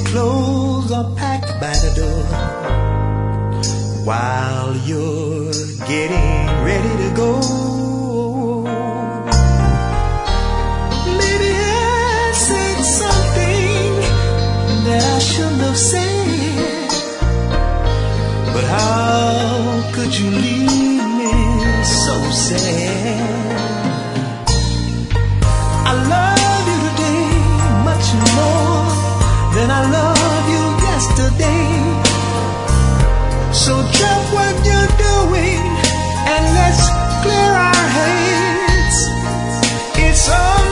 clothes are packed by the door. While you're getting ready to go, maybe I said something that I shouldn't have said. But how could you leave me so sad? I love you today much more than I love you yesterday. So drop what you're doing and let's clear our heads. It's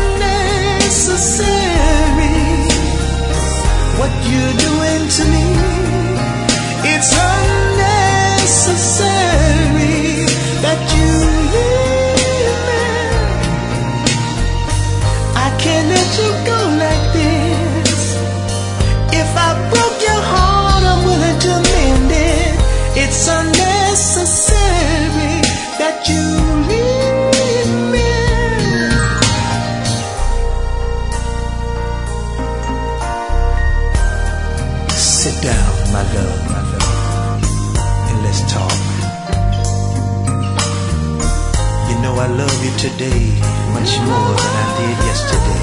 unnecessary what you're doing to me. It's unnecessary that you leave me. I can't let you go like this. If I broke your heart, I'm willing to mend it. It's unnecessary that you leave me. Sit down, my love, and let's talk. You know I love you today much more than I did yesterday.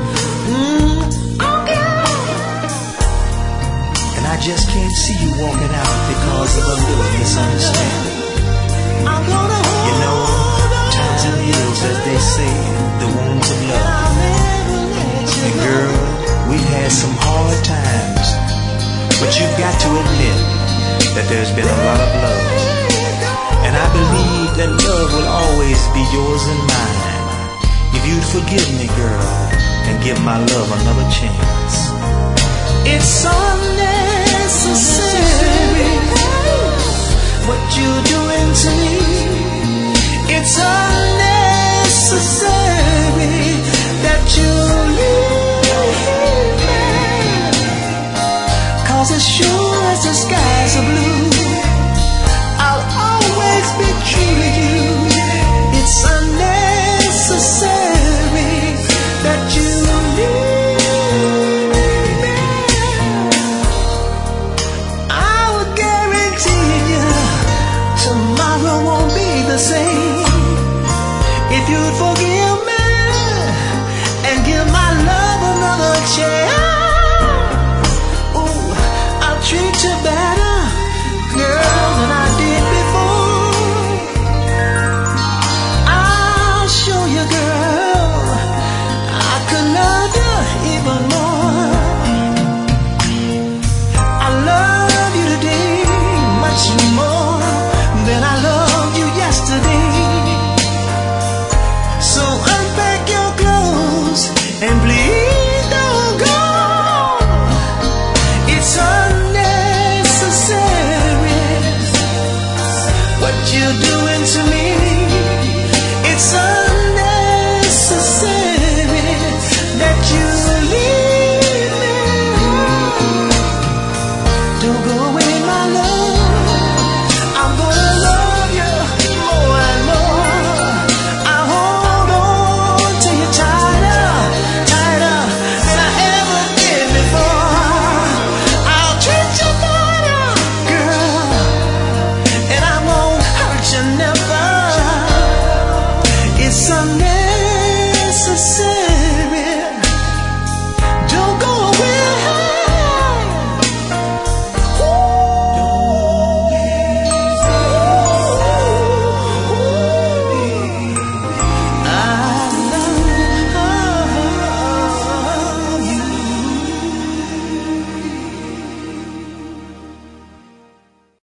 And I just can't see you walking out because of a little misunderstanding. You know, times and heals, as they say, the wounds of love. And girl, we've had some hard times, but you've got to admit that there's been a lot of love. And I believe that love will always be yours and mine. If you'd forgive me, girl, and give my love another chance. It's unnecessary what you're doing to me. It's unnecessary that you leave me. 'Cause as sure as the skies are blue, I'll always be true to you. It's unnecessary that you leave me. I would guarantee you tomorrow won't be the same if you'd forgive me and give my love another chance. Ooh, I'll treat you better, girl, than I did before. I'll show you, girl, I could love you even more. I love you today much more than I loved you yesterday. So unpack your clothes and please don't go. It's unnecessary what you're doing to me. It's unnecessary that you leave me. Don't go away, my love. I'm gonna love you more and more. I'll hold on to you tighter, tighter than I ever did before. I'll treat you better, girl, and I won't hurt you never. It's unnecessary.